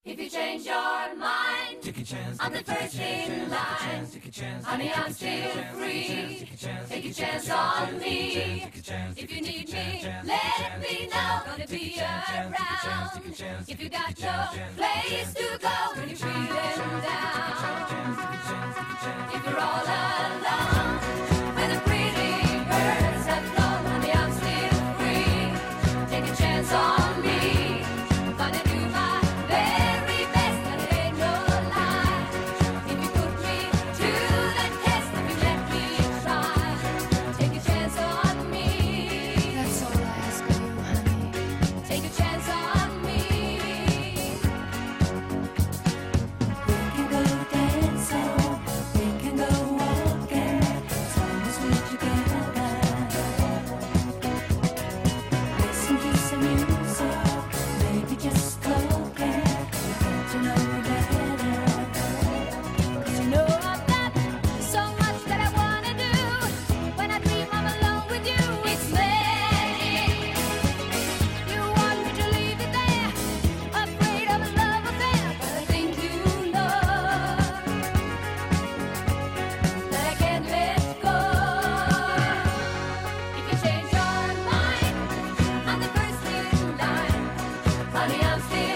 If you change your mind, take a chance. I'm the first in line. Honey, I'm still free. Take a chance on me. If you need me, let me know. Gonna be around. If you got no place to go when you're feeling down. If you're all alone, when the pretty birds have flown, honey, I'm still free. Take a chance on me. Gonna do my very best, and it ain't no lie. If you put me to the test, if you let me try, take a chance on me. That's all I ask of you, honey. Take a chance on me. We can go dancing, we can go walking, as long as we're together. Listen to some music, maybe just talking, get to know you better. 'Cause you know I've got so much that I wanna do. When I dream I'm alone with you, it's magic. You want me to leave it there, afraid of a love affair, but I think you know that I can't let go. If you change your mind, I'm the first in line. Honey, I'm still